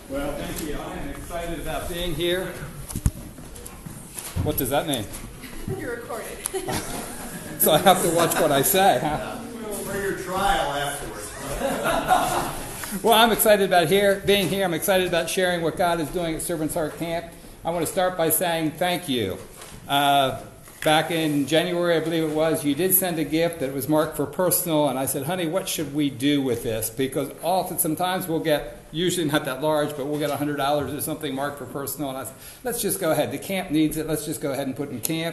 Well, thank you. I am excited about being here. What does that mean? You're recorded. So I have to watch what I say, huh? For your trial afterwards. Well, I'm excited about being here. I'm excited about sharing what God is doing at Servant's Heart Camp. I want to start by saying thank you. Back in January, I believe it was, you did send a gift that was marked for personal, and I said, honey, what should we do with this? Because sometimes we'll get, usually not that large, but we'll get $100 or something marked for personal, and I said, let's just go ahead. The camp needs it. Let's just go ahead and put it in camp.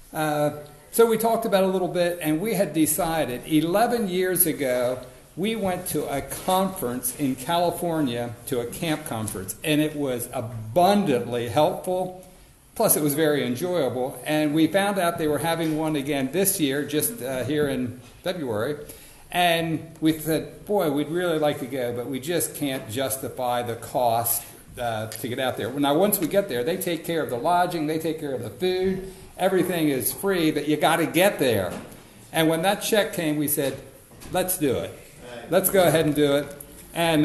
So we talked about it a little bit, and we had decided 11 years ago, we went to a conference in California, to a camp conference, and it was abundantly helpful. Plus, it was very enjoyable, and we found out they were having one again this year, just here in February, and we said, boy, we'd really like to go, but we just can't justify the cost to get out there. Now, once we get there, they take care of the lodging, they take care of the food, everything is free, but you got to get there. And when that check came, we said, let's do it. Let's go ahead and do it. And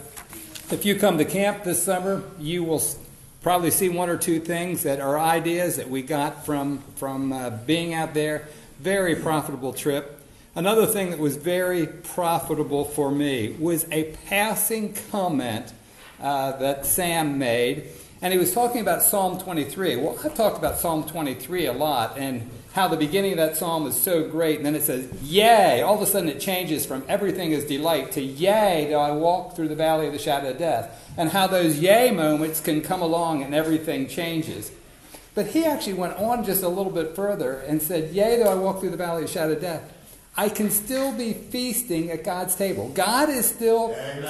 if you come to camp this summer, you will probably see one or two things that are ideas that we got from being out there. Very profitable trip. Another thing that was very profitable for me was a passing comment that Sam made. And he was talking about Psalm 23. Well, I've talked about Psalm 23 a lot and how the beginning of that psalm is so great. And then it says, yea. All of a sudden it changes from everything is delight to yea, though I walk through the valley of the shadow of death. And how those yea moments can come along and everything changes. But he actually went on just a little bit further and said, yea, though I walk through the valley of the shadow of death, I can still be feasting at God's table. God is still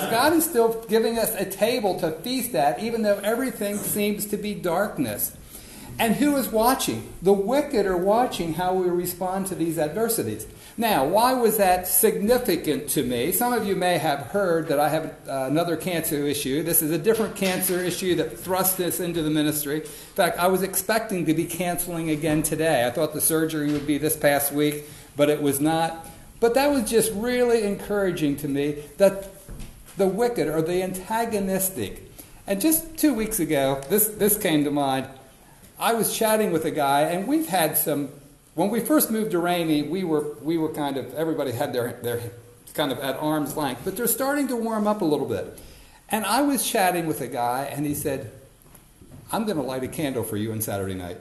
giving us a table to feast at, even though everything seems to be darkness. And who is watching? The wicked are watching how we respond to these adversities. Now, why was that significant to me? Some of you may have heard that I have another cancer issue. This is a different cancer issue that thrust this into the ministry. In fact, I was expecting to be canceling again today. I thought the surgery would be this past week, but it was not. But that was just really encouraging to me that the wicked are the antagonistic. And just 2 weeks ago, this came to mind. I was chatting with a guy, and we've had some. When we first moved to Rainey, we were kind of, everybody had their kind of at arm's length, but they're starting to warm up a little bit. And I was chatting with a guy, and he said, I'm going to light a candle for you on Saturday night.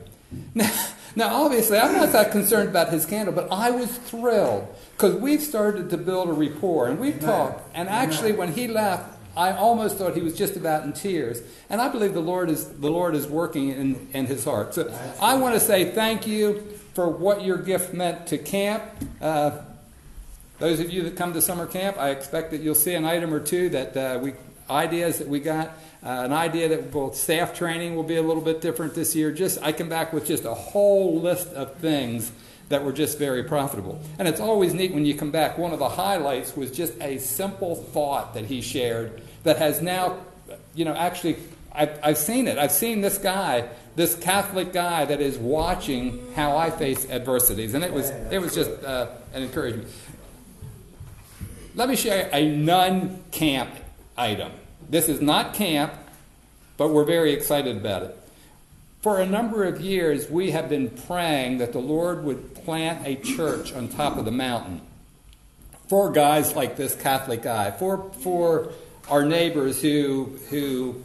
Now, obviously, I'm not that concerned about his candle, but I was thrilled because we've started to build a rapport, and we've talked. And actually, when he left, I almost thought he was just about in tears. And I believe the Lord is working in his heart. So I want to say thank you for what your gift meant to camp. Those of you that come to summer camp, I expect that you'll see an item or two that ideas that we got. An idea that both staff training will be a little bit different this year. I come back with just a whole list of things that were just very profitable. And it's always neat when you come back. One of the highlights was just a simple thought that he shared that has now, actually, I've seen it. I've seen this guy, this Catholic guy that is watching how I face adversities. And it was just an encouragement. Let me share a non-camp item. This is not camp, but we're very excited about it. For a number of years, we have been praying that the Lord would plant a church on top of the mountain for guys like this Catholic guy, for our neighbors who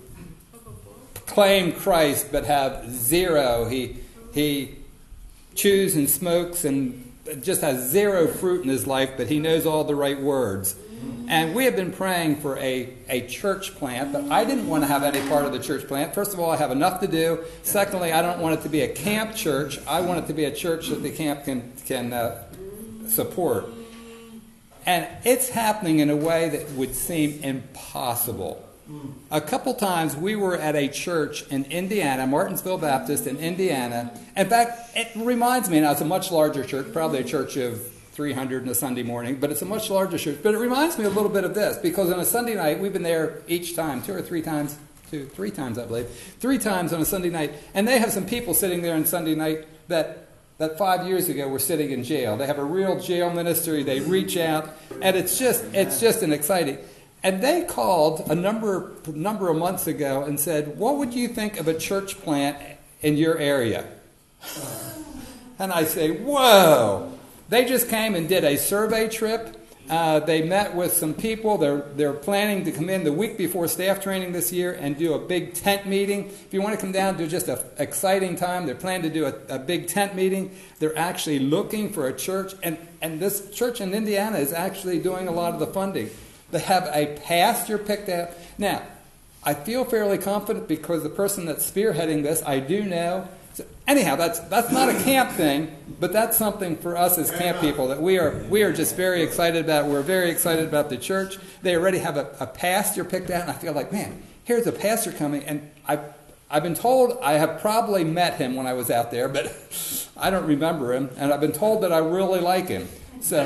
claim Christ but have zero. He chews and smokes and just has zero fruit in his life, but he knows all the right words. And we have been praying for a church plant, but I didn't want to have any part of the church plant. First of all, I have enough to do. Secondly, I don't want it to be a camp church. I want it to be a church that the camp can support. And it's happening in a way that would seem impossible. A couple times we were at a church in Indiana, Martinsville Baptist in Indiana. In fact, it reminds me, now it's a much larger church, probably a church of 300 on a Sunday morning, but it's a much larger church. But it reminds me a little bit of this, because on a Sunday night, we've been there each time, three times, I believe, 3 times on a Sunday night. And they have some people sitting there on Sunday night that 5 years ago were sitting in jail. They have a real jail ministry. They reach out, and it's just an exciting. And they called a number of months ago and said, what would you think of a church plant in your area? And I say, whoa. They just came and did a survey trip. They met with some people. They're planning to come in the week before staff training this year and do a big tent meeting. If you want to come down to just an exciting time, they're planning to do a big tent meeting. They're actually looking for a church, and this church in Indiana is actually doing a lot of the funding. They have a pastor picked out. Now, I feel fairly confident because the person that's spearheading this, I do know. So anyhow, that's not a camp thing, but that's something for us as camp people that we are just very excited about. We're very excited about the church. They already have a pastor picked out, and I feel like, man, here's a pastor coming, and I've been told I have probably met him when I was out there, but I don't remember him, and I've been told that I really like him. So,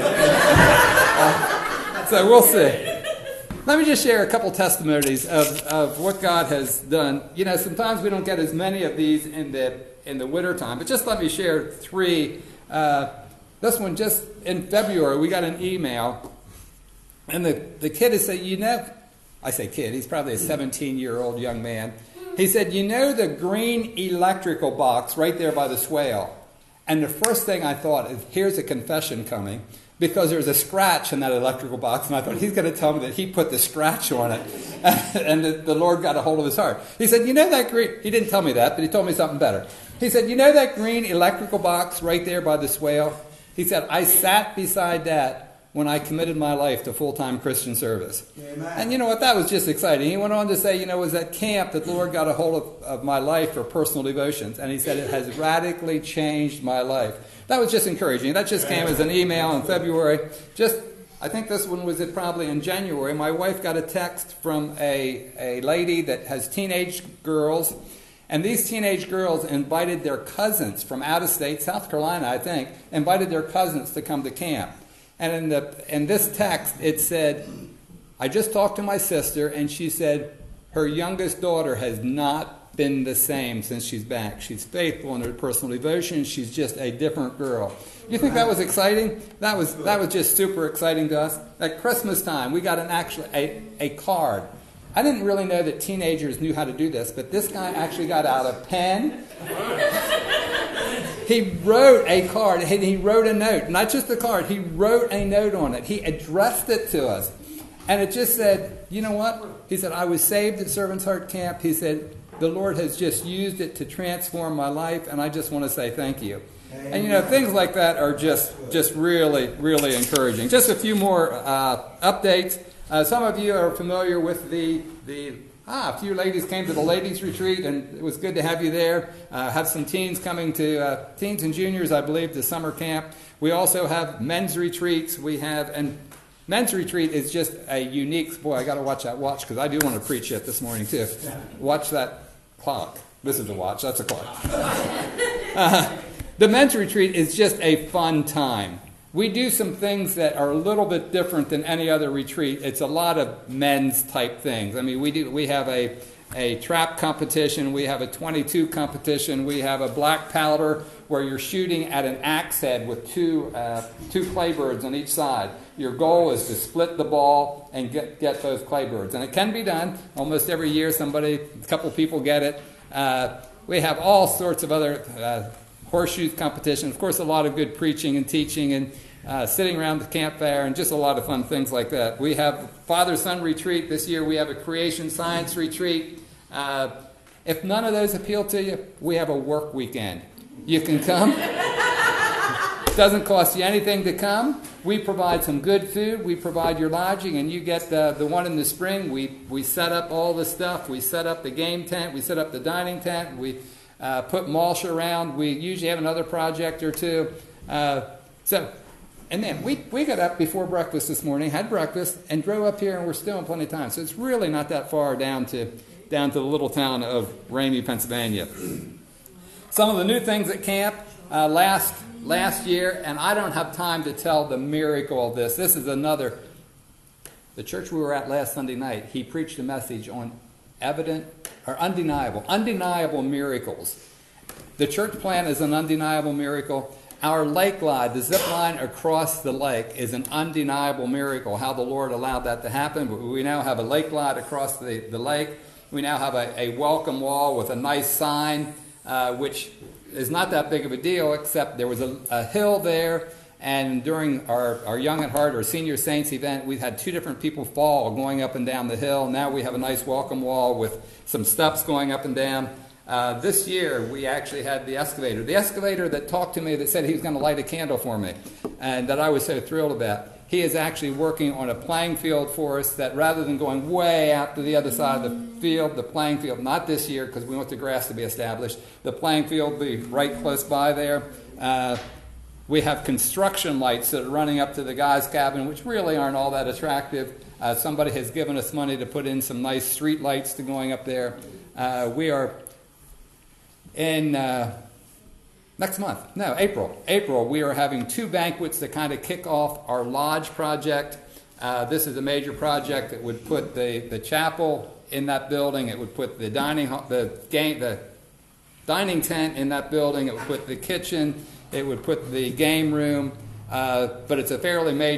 so we'll see. Let me just share a couple testimonies of what God has done. You know, sometimes we don't get as many of these in the winter time, but just let me share three. This one, just in February, we got an email, and the kid has said, you know, I say kid, he's probably a 17-year-old young man. He said, you know the green electrical box right there by the swale? And the first thing I thought is, here's a confession coming, because there's a scratch in that electrical box, and I thought, he's going to tell me that he put the scratch on it, and the Lord got a hold of his heart. He said, you know that green, he didn't tell me that, but he told me something better. He said, you know that green electrical box right there by the swale? He said, I sat beside that when I committed my life to full-time Christian service. Amen. And you know what, that was just exciting. He went on to say, you know, it was at camp that the Lord got a hold of my life for personal devotions, and he said, it has radically changed my life. That was just encouraging. That just came as an email in February. I think this one was probably in January. My wife got a text from a lady that has teenage girls, and these teenage girls invited their cousins from out of state, South Carolina, I think, invited their cousins to come to camp. And in this text, it said, I just talked to my sister, and she said her youngest daughter has not been the same since she's back. She's faithful in her personal devotion. She's just a different girl. You think that was exciting? That was just super exciting to us. At Christmas time, we got a card. I didn't really know that teenagers knew how to do this, but this guy actually got out a pen. He wrote a card. He wrote a note. Not just a card. He wrote a note on it. He addressed it to us. And it just said, you know what? He said, I was saved at Servant's Heart Camp. He said, the Lord has just used it to transform my life, and I just want to say thank you. Amen. And you know, things like that are just really, really encouraging. Just a few more updates. Some of you are familiar with a few ladies came to the ladies' retreat, and it was good to have you there. Have some teens coming to, teens and juniors, I believe, to summer camp. We also have men's retreats. And men's retreat is just a unique, boy, I got to watch that watch, because I do want to preach it this morning too. Watch that clock. This is a watch, that's a clock. The men's retreat is just a fun time. We do some things that are a little bit different than any other retreat. It's a lot of men's type things. I mean, we have a trap competition, we have a 22 competition, we have a black powder where you're shooting at an axe head with two claybirds on each side. Your goal is to split the ball and get those claybirds. And it can be done. Almost every year a couple people get it. We have all sorts of other horseshoes competition. Of course, a lot of good preaching and teaching and sitting around the campfire and just a lot of fun things like that. We have Father-Son retreat. This year we have a creation science retreat. If none of those appeal to you, we have a work weekend. You can come. It doesn't cost you anything to come. We provide some good food. We provide your lodging, and you get the one in the spring. We set up all the stuff. We set up the game tent. We set up the dining tent. We put mulch around. We usually have another project or two. And then we got up before breakfast this morning, had breakfast, and drove up here, and we're still in plenty of time. So it's really not that far down to the little town of Ramey, Pennsylvania. Some of the new things at camp last year, and I don't have time to tell the miracle of this. This is another. The church we were at last Sunday night, he preached a message on undeniable miracles. The church plan is an undeniable miracle. our lake glide, the zip line across the lake, is an undeniable miracle, how the Lord allowed that to happen. But we now have a lake glide across the lake. We now have a welcome wall with a nice sign, which is not that big of a deal, except there was a hill there. And during our Young at Heart, or Senior Saints event, we've had 2 different people fall going up and down the hill. Now we have a nice welcome wall with some steps going up and down. This year, we actually had the excavator. The excavator that talked to me, that said he was going to light a candle for me, and that I was so thrilled about. He is actually working on a playing field for us that, rather than going way out to the other side of the field, the playing field, not this year because we want the grass to be established, the playing field will be right close by there. We have construction lights that are running up to the guy's cabin, which really aren't all that attractive. Somebody has given us money to put in some nice street lights to going up there. We are in April, we are having 2 banquets that kind of kick off our lodge project. This is a major project that would put the chapel in that building. It would put the dining tent in that building. It would put the kitchen. It would put the game room. But it's it's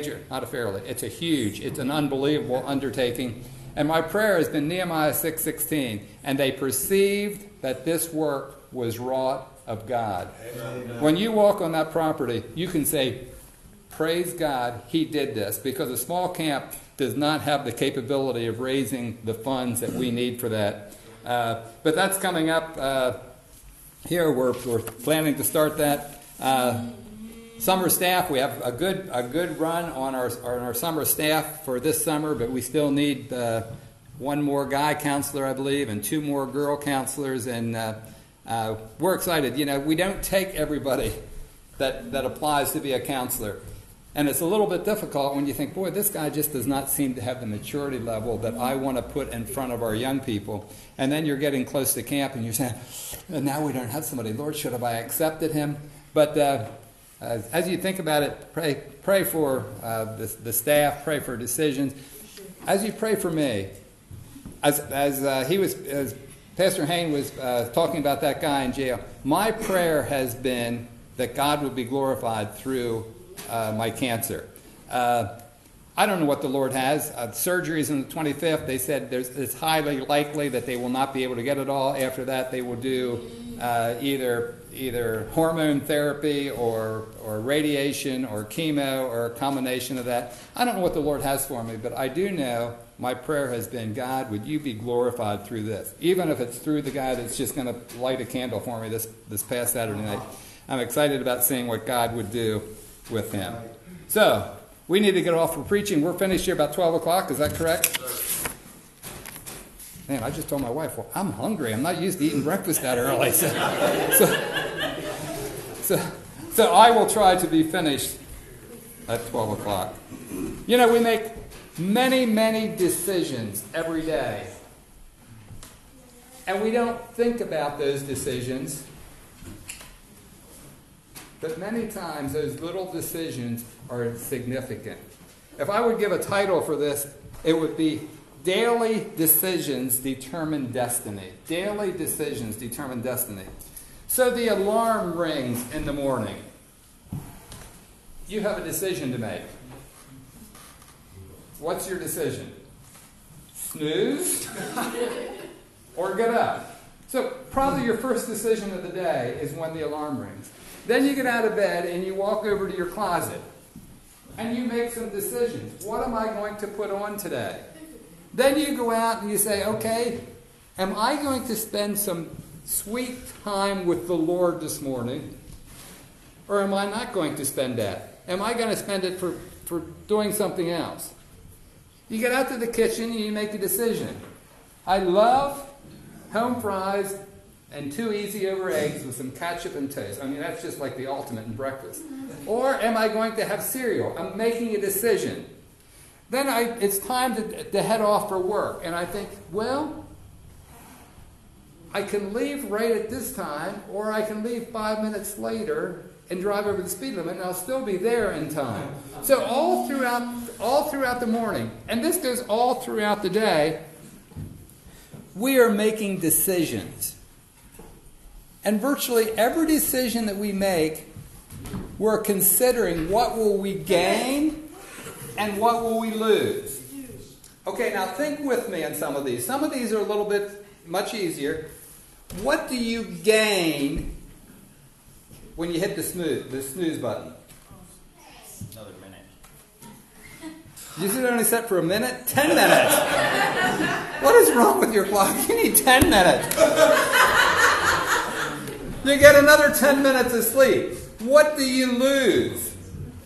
an unbelievable undertaking. And my prayer has been Nehemiah 6:16, and they perceived that this work was wrought of God. Amen. When you walk on that property, you can say, praise God, he did this, because a small camp does not have the capability of raising the funds that we need for that. But that's coming up here. We're planning to start that. Summer staff, we have a good run on our summer staff for this summer, but we still need 1 more guy counselor, I believe, and 2 more girl counselors, and we're excited. You know, we don't take everybody that applies to be a counselor, and it's a little bit difficult when you think, boy, this guy just does not seem to have the maturity level that I want to put in front of our young people. And then you're getting close to camp, and you're saying, now we don't have somebody. Lord, should have I accepted him? But as you think about it, pray for the staff, pray for decisions. As you pray for me, as Pastor Hain was talking about that guy in jail, my prayer has been that God would be glorified through my cancer. I don't know what the Lord has. Surgery's on the 25th. They said it's highly likely that they will not be able to get it all. After that, they will do either hormone therapy or radiation or chemo or a combination of that. I don't know what the Lord has for me, but I do know my prayer has been, God, would you be glorified through this? Even if it's through the guy that's just going to light a candle for me this past Saturday night. I'm excited about seeing what God would do with him. So, we need to get off for preaching. We're finished here about 12 o'clock. Is that correct? Man, I just told my wife, well, I'm hungry. I'm not used to eating breakfast that early. So I will try to be finished at 12 o'clock. You know, we make many, many decisions every day. And we don't think about those decisions. But many times those little decisions are significant. If I would give a title for this, it would be Daily Decisions Determine Destiny. Daily Decisions Determine Destiny. So the alarm rings in the morning. You have a decision to make. What's your decision? Snooze or get up? So probably your first decision of the day is when the alarm rings. Then you get out of bed and you walk over to your closet and you make some decisions. What am I going to put on today? Then you go out and you say, okay, am I going to spend some sweet time with the Lord this morning? Or am I not going to spend that? Am I going to spend it for doing something else? You get out to the kitchen and you make a decision. I love home fries and 2 easy over eggs with some ketchup and toast. I mean, that's just like the ultimate in breakfast. Or am I going to have cereal? I'm making a decision. Then it's time to head off for work. And I think, well, I can leave right at this time, or I can leave 5 minutes later and drive over the speed limit, and I'll still be there in time. So all throughout the morning, and this goes all throughout the day, we are making decisions. And virtually every decision that we make we're considering what will we gain and what will we lose. Okay, now think with me on some of these. Some of these are a little bit much easier. What do you gain when you hit the snooze button? Another minute. You said only set for a minute? 10 minutes. What is wrong with your clock? You need 10 minutes. You get another 10 minutes of sleep. What do you lose?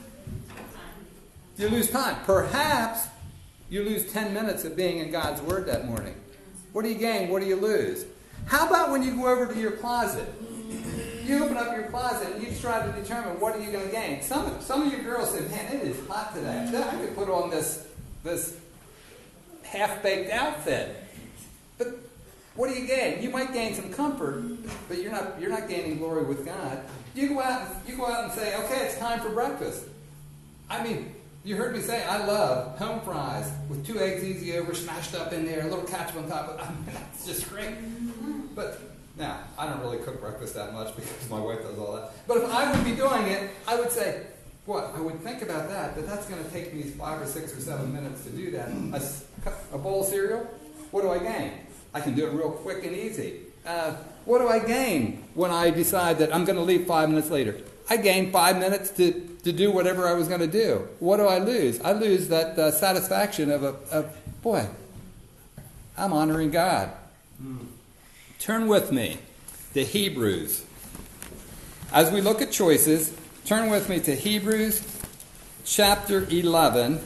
You lose time. Perhaps you lose 10 minutes of being in God's Word that morning. What do you gain? What do you lose? How about when you go over to your closet? You open up your closet and you try to determine what are you going to gain. Some of you girls say, man, it is hot today. I could put on this half-baked outfit. But what do you gain? You might gain some comfort, but you're not gaining glory with God. You go out and say, okay, it's time for breakfast. I mean, you heard me say I love home fries with 2 eggs easy over smashed up in there, a little ketchup on top of it. I mean, that's just great. But now, I don't really cook breakfast that much because my wife does all that. But if I would be doing it, I would say, what? I would think about that, but that's going to take me 5 or 6 or 7 minutes to do that. A bowl of cereal, what do I gain? I can do it real quick and easy. What do I gain when I decide that I'm going to leave 5 minutes later? I gain 5 minutes to do whatever I was going to do. What do I lose? I lose that satisfaction of boy, I'm honoring God. Turn with me to Hebrews. As we look at choices, turn with me to Hebrews chapter 11,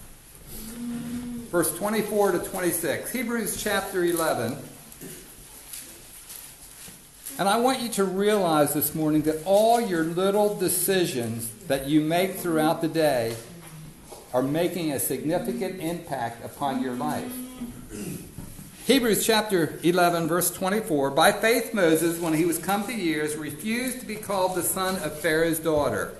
verse 24 to 26. Hebrews chapter 11. And I want you to realize this morning that all your little decisions that you make throughout the day are making a significant impact upon your life. Hebrews chapter 11, verse 24. By faith Moses, when he was come to years, refused to be called the son of Pharaoh's daughter.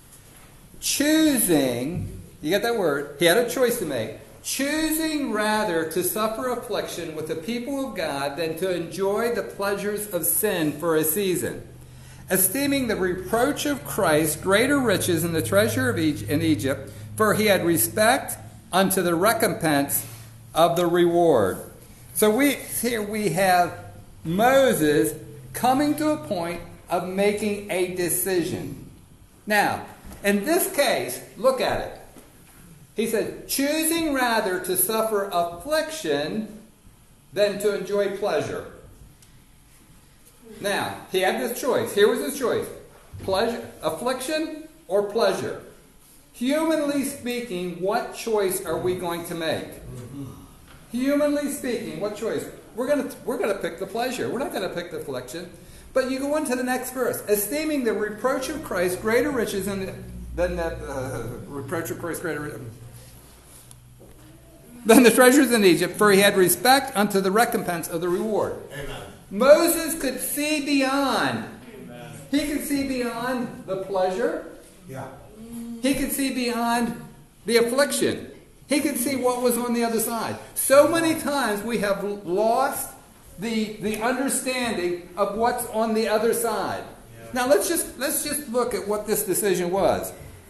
Choosing, you get that word, he had a choice to make. Choosing rather to suffer affliction with the people of God than to enjoy the pleasures of sin for a season. Esteeming the reproach of Christ greater riches than the treasure of in Egypt, for he had respect unto the recompense of the reward. So here we have Moses coming to a point of making a decision. Now, in this case, look at it. He said, choosing rather to suffer affliction than to enjoy pleasure. Now, he had this choice. Here was his choice. Pleasure, affliction or pleasure. Humanly speaking, what choice are we going to make? Humanly speaking, what choice? We're going to pick the pleasure. We're not going to pick the affliction. But you go on to the next verse. Esteeming the reproach of Christ greater riches than the reproach of Christ greater than the treasures in Egypt, for he had respect unto the recompense of the reward. Amen. Moses could see beyond. Amen. He could see beyond the pleasure. Yeah. He could see beyond the affliction. He could see what was on the other side. So many times we have lost the understanding of what's on the other side. Yeah. Now let's just look at what this decision was.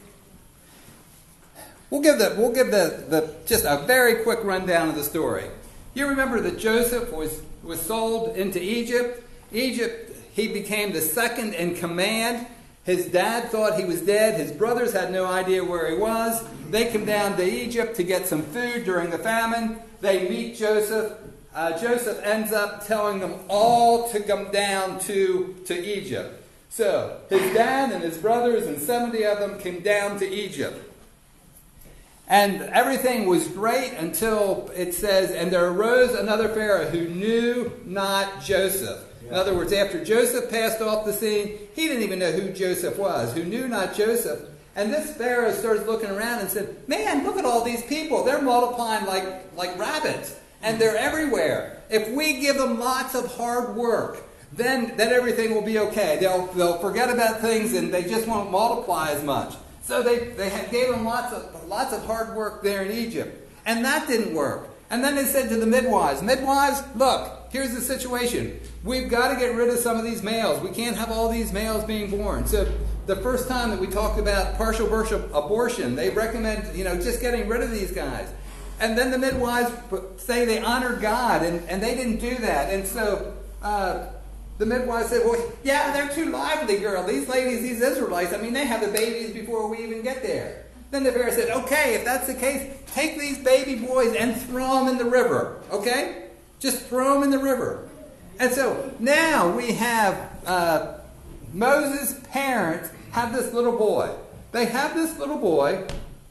We'll give just a very quick rundown of the story. You remember that Joseph was sold into Egypt. He became the second in command. His dad thought he was dead. His brothers had no idea where he was. They come down to Egypt to get some food during the famine. They meet Joseph. Joseph ends up telling them all to come down to Egypt. So his dad and his brothers and 70 of them came down to Egypt. And everything was great until it says, and there arose another Pharaoh who knew not Joseph. Yeah. In other words, after Joseph passed off the scene, he didn't even know who Joseph was, who knew not Joseph. And this Pharaoh starts looking around and said, man, look at all these people. They're multiplying like rabbits, and they're everywhere. If we give them lots of hard work, then everything will be okay. They'll forget about things, and they just won't multiply as much. So they gave them lots of hard work there in Egypt. And that didn't work. And then they said to the midwives, look, here's the situation. We've got to get rid of some of these males. We can't have all these males being born. So the first time that we talked about partial birth abortion, they recommend, just getting rid of these guys. And then the midwives say they honor God, and they didn't do that. And so the midwives said, well, yeah, they're too lively, girl. These ladies, these Israelites, they have the babies before we even get there. Then the Pharaoh said, okay, if that's the case, take these baby boys and throw them in the river, okay? Just throw them in the river. And so now we have Moses' parents have this little boy. They have this little boy.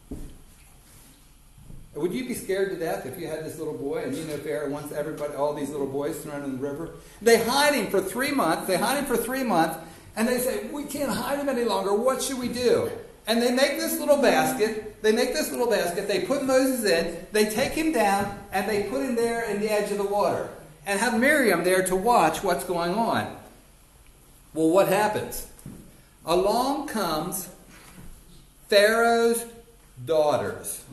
Would you be scared to death if you had this little boy and Pharaoh wants all these little boys thrown in the river? They hide him for 3 months. And they say, we can't hide him any longer. What should we do? And they make this little basket. They put Moses in. They take him down and they put him there in the edge of the water and have Miriam there to watch what's going on. Well, what happens? Along comes Pharaoh's daughters.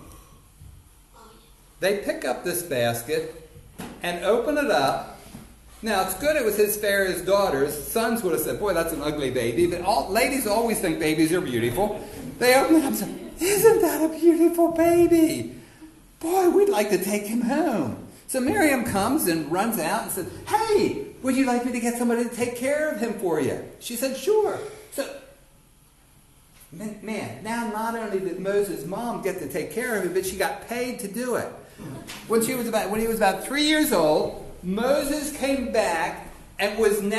They pick up this basket and open it up. Now, it's good it was Pharaoh's daughters. Sons would have said, boy, that's an ugly baby. But ladies always think babies are beautiful. They open it up and say, isn't that a beautiful baby? Boy, we'd like to take him home. So Miriam comes and runs out and says, hey, would you like me to get somebody to take care of him for you? She said, sure. So, man, now not only did Moses' mom get to take care of him, but she got paid to do it. When he was about 3 years old, Moses came back and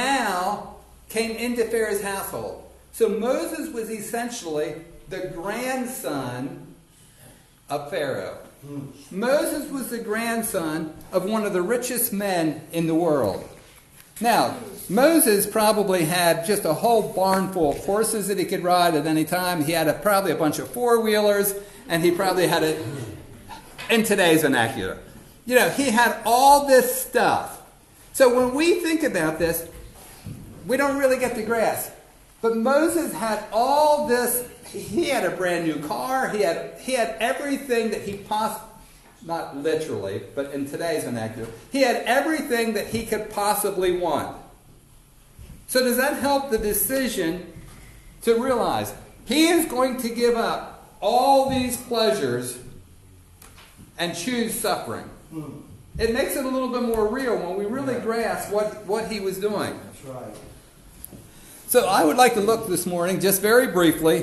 came into Pharaoh's household. So Moses was essentially the grandson of Pharaoh. Moses was the grandson of one of the richest men in the world. Now, Moses probably had just a whole barn full of horses that he could ride at any time. He had probably a bunch of four-wheelers, and he probably had it in today's vernacular. He had all this stuff. So when we think about this, we don't really get the grasp. But Moses had all this. He had a brand new car. He had everything that he possibly, not literally, but in today's vernacular, he had everything that he could possibly want. So does that help the decision to realize he is going to give up all these pleasures and choose suffering? It makes it a little bit more real when we really grasp what he was doing. That's right. So I would like to look this morning, just very briefly,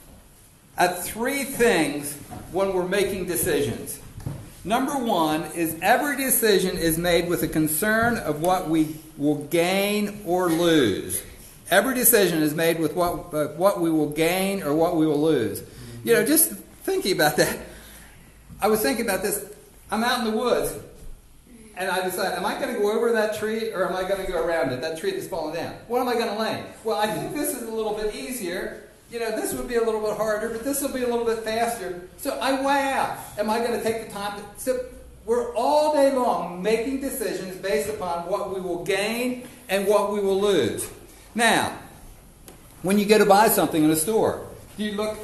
at 3 things when we're making decisions. Number 1 is every decision is made with a concern of what we will gain or lose. Every decision is made with what we will gain or what we will lose. Just thinking about that. I was thinking about this. I'm out in the woods, and I decide, am I going to go over that tree or am I going to go around it, that tree that's fallen down? What am I going to lay? Well, I think this is a little bit easier. This would be a little bit harder, but this will be a little bit faster. So I weigh out. Am I going to take the time? So we're all day long making decisions based upon what we will gain and what we will lose. Now, when you go to buy something in a store, do you look?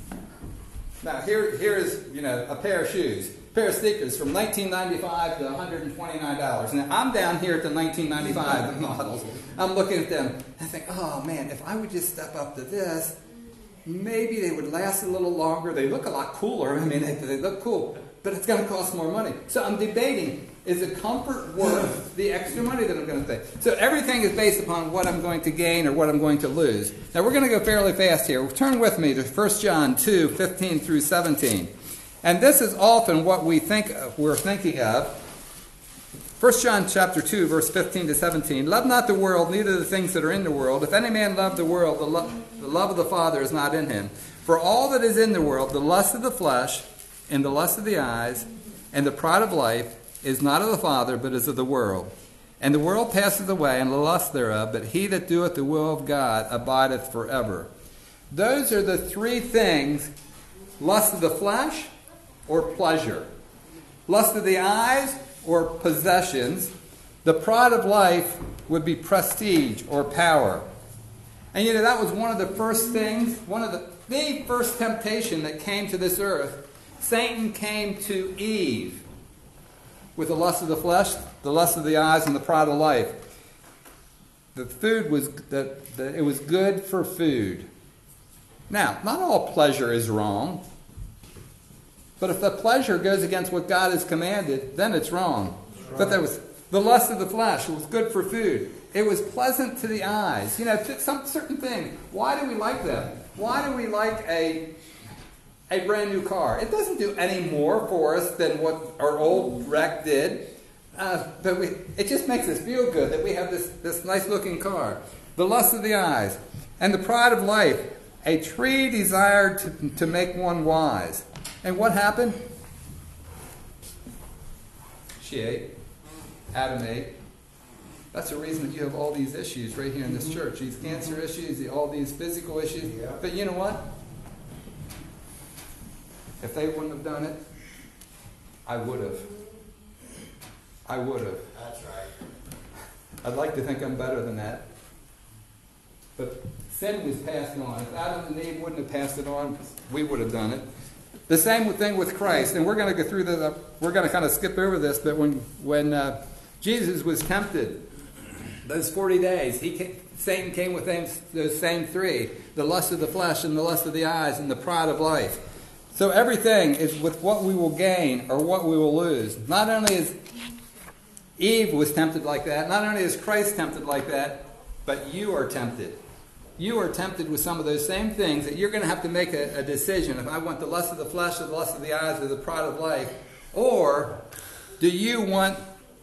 Now, here is a pair of shoes, a pair of sneakers from $19.95 to $129. Now, I'm down here at the $19.95 models. I'm looking at them. I think, oh man, if I would just step up to this, maybe they would last a little longer. They look a lot cooler. They look cool, but it's going to cost more money. So I'm debating, is the comfort worth the extra money that I'm going to pay? So everything is based upon what I'm going to gain or what I'm going to lose. Now we're going to go fairly fast here. Turn with me to 1 John 2, 15 through 17. And this is often what we're thinking of. 1 John chapter 2, verse 15 to 17. Love not the world, neither the things that are in the world. If any man love the world, the love of the Father is not in him. For all that is in the world, the lust of the flesh, and the lust of the eyes, and the pride of life, is not of the Father, but is of the world. And the world passeth away, and the lust thereof, but he that doeth the will of God abideth forever. Those are the 3 things: lust of the flesh, or pleasure; lust of the eyes, or possessions. The pride of life would be prestige or power. And that was one of the first things, the first temptation that came to this earth. Satan came to Eve with the lust of the flesh, the lust of the eyes, and the pride of life. The food was it was good for food. Now, not all pleasure is wrong. But if the pleasure goes against what God has commanded, then it's wrong. But there was the lust of the flesh. It was good for food. It was pleasant to the eyes. You know, some certain thing. Why do we like them? Why do we like a brand new car? It doesn't do any more for us than what our old wreck did. But it just makes us feel good that we have this nice looking car. The lust of the eyes. And the pride of life. A tree desired to make one wise. And what happened? She ate. Adam ate. That's the reason that you have all these issues right here in this church. These cancer issues, all these physical issues. Yeah. But you know what? If they wouldn't have done it, I would have. I would have. That's right. I'd like to think I'm better than that. But sin was passed on. If Adam and Eve wouldn't have passed it on, we would have done it. The same thing with Christ. And we're going to go through we're going to kind of skip over this, but when Jesus was tempted, those 40 days, Satan came with those same three: the lust of the flesh and the lust of the eyes and the pride of life. So everything is with what we will gain or what we will lose. Not only is Eve was tempted like that, not only is Christ tempted like that, but you are tempted. You are tempted with some of those same things that you're going to have to make a decision. If I want the lust of the flesh or the lust of the eyes or the pride of life, or do you want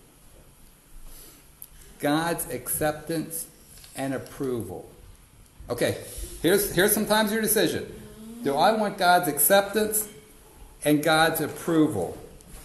God's acceptance and approval? Okay, here's sometimes your decision. Do I want God's acceptance and God's approval?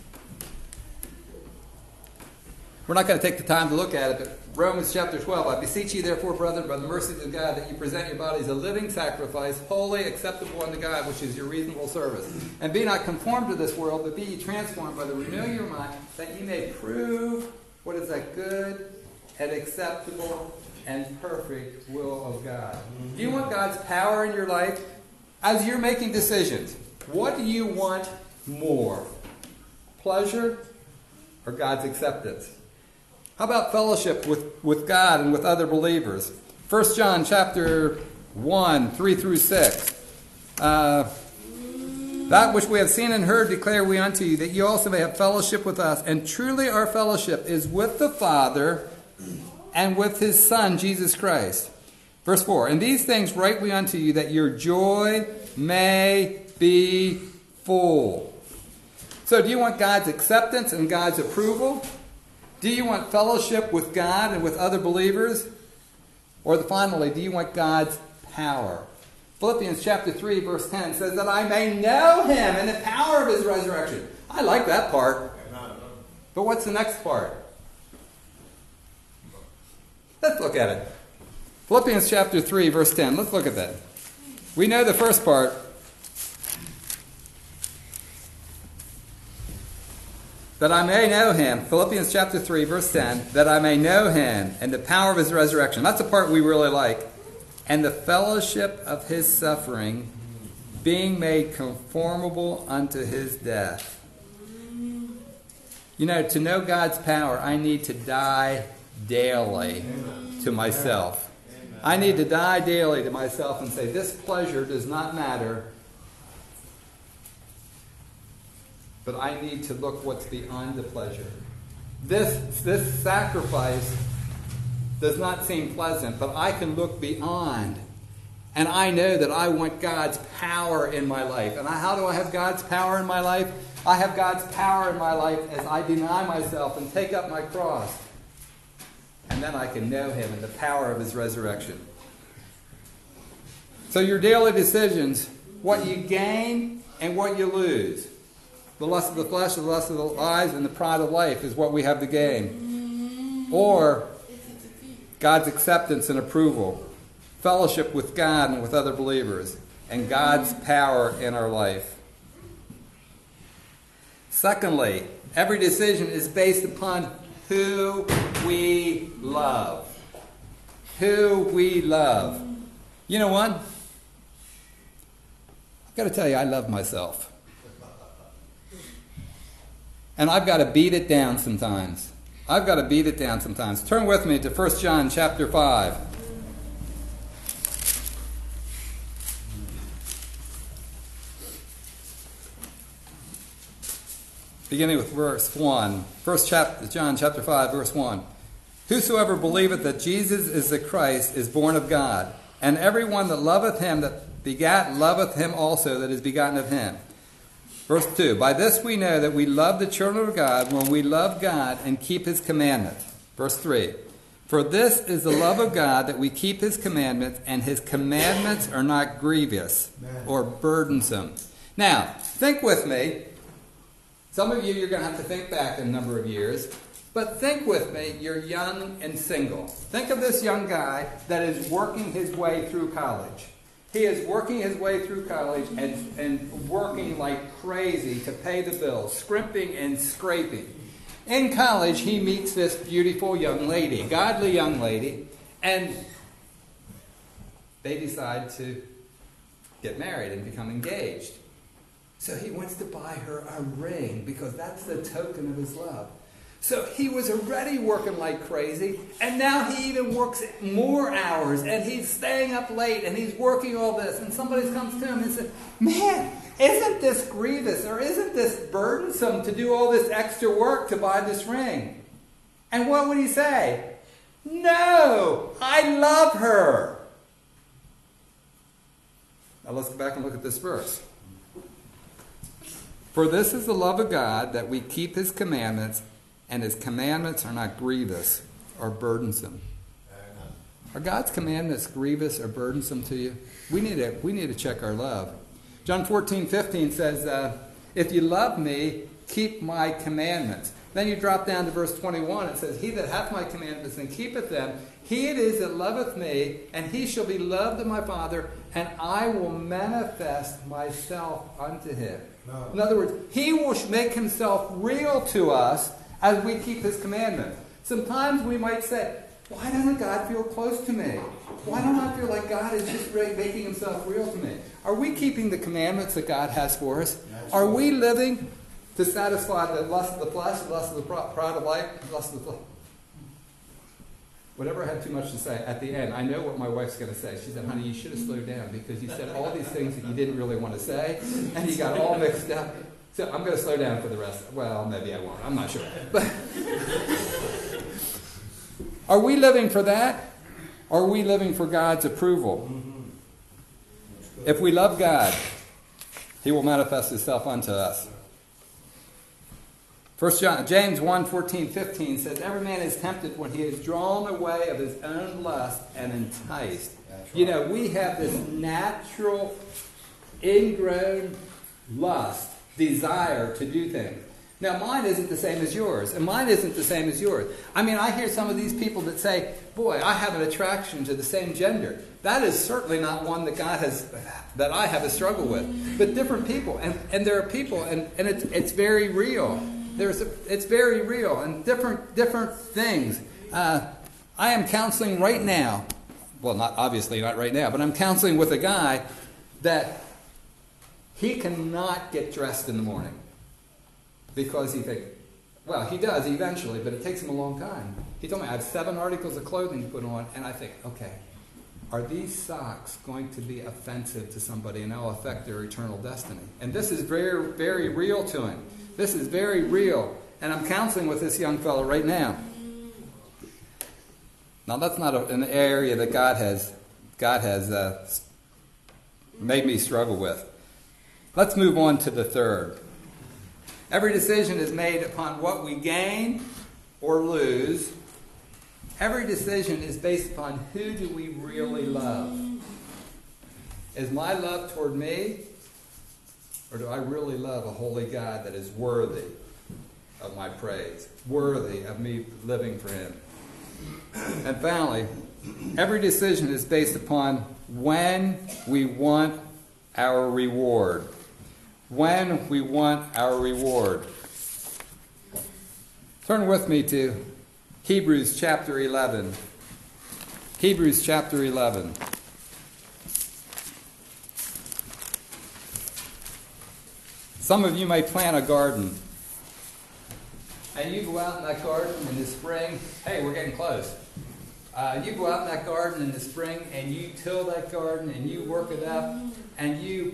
We're not going to take the time to look at it, but Romans chapter 12, I beseech you therefore, brethren, by the mercies of God, that you present your bodies a living sacrifice, holy, acceptable unto God, which is your reasonable service. And be not conformed to this world, but be ye transformed by the renewing of your mind, that ye may prove what is that good and acceptable and perfect will of God. Do you want God's power in your life? As you're making decisions, what do you want more? Pleasure or God's acceptance? How about fellowship with God and with other believers? 1 John chapter 1, 3 through 6. That which we have seen and heard declare we unto you, that you also may have fellowship with us. And truly our fellowship is with the Father and with his Son, Jesus Christ. Verse 4, and these things write we unto you, that your joy may be full. So do you want God's acceptance and God's approval? Do you want fellowship with God and with other believers? Or finally, do you want God's power? Philippians chapter 3, verse 10 says that I may know him and the power of his resurrection. I like that part. But what's the next part? Let's look at it. Philippians chapter 3, verse 10. Let's look at that. We know the first part. That I may know him. Philippians chapter 3, verse 10. That I may know him and the power of his resurrection. That's the part we really like. And the fellowship of his suffering, being made conformable unto his death. You know, to know God's power, I need to die daily to myself. I need to die daily to myself and say, this pleasure does not matter. But I need to look what's beyond the pleasure. This sacrifice does not seem pleasant, but I can look beyond. And I know that I want God's power in my life. And how do I have God's power in my life? I have God's power in my life as I deny myself and take up my cross. And then I can know him and the power of his resurrection. So your daily decisions, what you gain and what you lose. The lust of the flesh, the lust of the eyes, and the pride of life is what we have to gain. Or God's acceptance and approval. Fellowship with God and with other believers. And God's power in our life. Secondly, every decision is based upon who we love. Who we love. You know what? I've got to tell you, I love myself. And I've got to beat it down sometimes. I've got to beat it down sometimes. Turn with me to 1 John chapter 5. Beginning with verse 1. 1 John chapter 5, verse 1. Whosoever believeth that Jesus is the Christ is born of God, and everyone that loveth him that begat loveth him also that is begotten of him. Verse 2, by this we know that we love the children of God when we love God and keep his commandments. Verse 3, for this is the love of God, that we keep his commandments, and his commandments are not grievous or burdensome. Now, think with me. Some of you, you're going to have to think back a number of years. But think with me, you're young and single. Think of this young guy that is working his way through college. He is working his way through college and working like crazy to pay the bills, scrimping and scraping. In college, he meets this beautiful young lady, godly young lady, and they decide to get married and become engaged. So he wants to buy her a ring because that's the token of his love. So he was already working like crazy, and now he even works more hours, and he's staying up late, and he's working all this, and somebody comes to him and says, man, isn't this grievous, or isn't this burdensome to do all this extra work to buy this ring? And what would he say? No, I love her. Now let's go back and look at this verse. For this is the love of God, that we keep his commandments, and his commandments are not grievous or burdensome. Are God's commandments grievous or burdensome to you? We need to check our love. John 14:15 says, if you love me, keep my commandments. Then you drop down to verse 21. It says, he that hath my commandments and keepeth them, he it is that loveth me, and he shall be loved of my Father, and I will manifest myself unto him. No. In other words, he will make himself real to us as we keep his commandments. Sometimes we might say, why doesn't God feel close to me? Why don't I feel like God is just making himself real to me? Are we keeping the commandments that God has for us? Are we living to satisfy the lust of the flesh, the lust of the pride of life, the lust of the flesh? Whenever I have too much to say, at the end, I know what my wife's going to say. She said, honey, you should have slowed down because you said all these things that you didn't really want to say, and you got all mixed up. So I'm going to slow down for the rest. Well, maybe I won't. I'm not sure. But are we living for that? Or are we living for God's approval? If we love God, he will manifest himself unto us. James 1:14-15 says, every man is tempted when he is drawn away of his own lust and enticed. Right. You know, we have this natural, ingrown lust, desire to do things. Now, mine isn't the same as yours, and mine isn't the same as yours. I mean, I hear some of these people that say, boy, I have an attraction to the same gender. That is certainly not one that that I have a struggle with. But different people, and there are people, and it's very real. It's very real, and different things. I am counseling right now. Well, obviously not right now, but I'm counseling with a guy that he cannot get dressed in the morning because he thinks, well, he does eventually, but it takes him a long time. He told me, I have 7 articles of clothing to put on, and I think, okay, are these socks going to be offensive to somebody and they'll affect their eternal destiny? And this is very, very real to him. This is very real. And I'm counseling with this young fellow right now. Now, that's not an area that God has made me struggle with. Let's move on to the third. Every decision is made upon what we gain or lose. Every decision is based upon who do we really love. Is my love toward me, or do I really love a holy God that is worthy of my praise, worthy of me living for him? And finally, every decision is based upon when we want our reward. When we want our reward. Turn with me to Hebrews chapter 11. Hebrews chapter 11. Some of you may plant a garden. and you go out in that garden in the spring. Hey, we're getting close. You go out in that garden in the spring and you till that garden and you work it up and you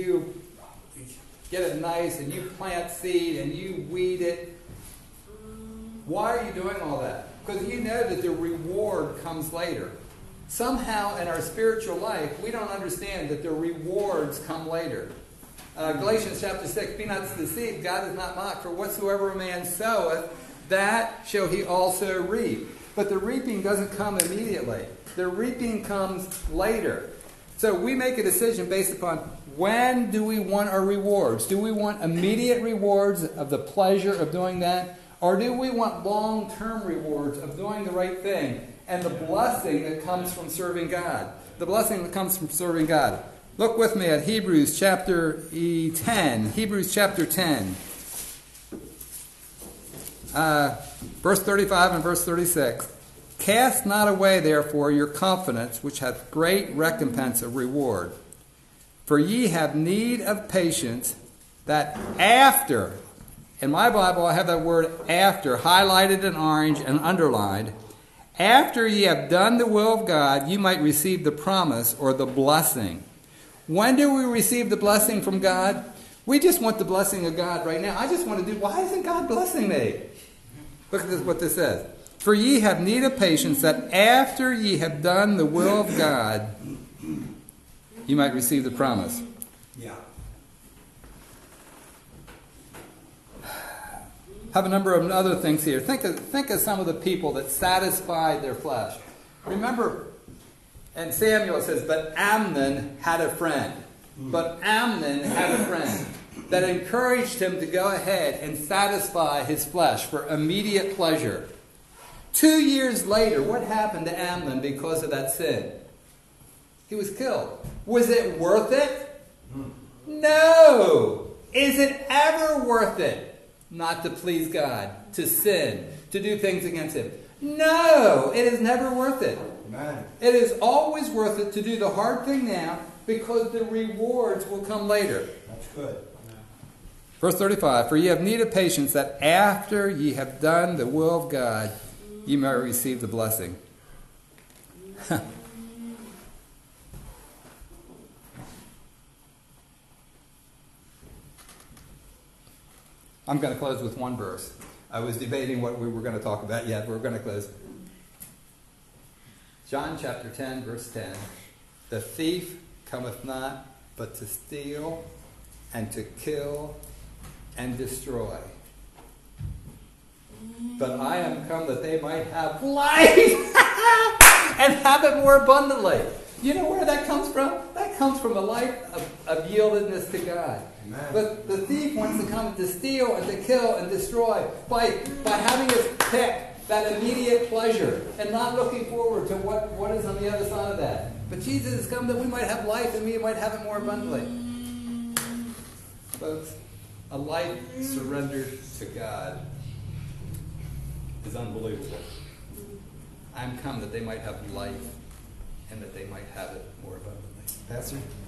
get it nice and you plant seed and you weed it. Why are you doing all that? Because you know that the reward comes later. Somehow in our spiritual life, we don't understand that the rewards come later. Galatians chapter 6, be not deceived, God is not mocked, for whatsoever a man soweth, that shall he also reap. But the reaping doesn't come immediately. The reaping comes later. So we make a decision based upon when do we want our rewards? Do we want immediate rewards of the pleasure of doing that? Or do we want long-term rewards of doing the right thing and the blessing that comes from serving God? The blessing that comes from serving God. Look with me at Hebrews chapter 10. Hebrews chapter 10. Verse 35 and verse 36. Cast not away, therefore, your confidence, which hath great recompense of reward. For ye have need of patience, that after, in my Bible I have that word after, highlighted in orange and underlined, after ye have done the will of God, you might receive the promise or the blessing. When do we receive the blessing from God? We just want the blessing of God right now. I just want to do, why isn't God blessing me? Look at this, what this says. For ye have need of patience, that after ye have done the will of God, you might receive the promise. Yeah. Have a number of other things here. Think of some of the people that satisfied their flesh. Remember, and Samuel says, but Amnon had a friend. But Amnon had a friend that encouraged him to go ahead and satisfy his flesh for immediate pleasure. 2 years later, what happened to Amnon because of that sin? He was killed. Was it worth it? No! Is it ever worth it not to please God, to sin, to do things against Him? No! It is never worth it. Amen. It is always worth it to do the hard thing now because the rewards will come later. That's good. Verse 35, for ye have need of patience, that after ye have done the will of God, ye may receive the blessing. I'm going to close with one verse. I was debating what we were going to talk about yet. We're going to close. John chapter 10, verse 10. The thief cometh not but to steal and to kill and destroy. But I am come that they might have life and have it more abundantly. You know where that comes from? That comes from a life of yieldedness to God. Amen. But the thief wants to come to steal and to kill and destroy by having his pick, that immediate pleasure, and not looking forward to what is on the other side of that. But Jesus has come that we might have life and we might have it more abundantly. Folks, a life surrendered to God is unbelievable. I am come that they might have life and that they might have it more abundantly. Pastor?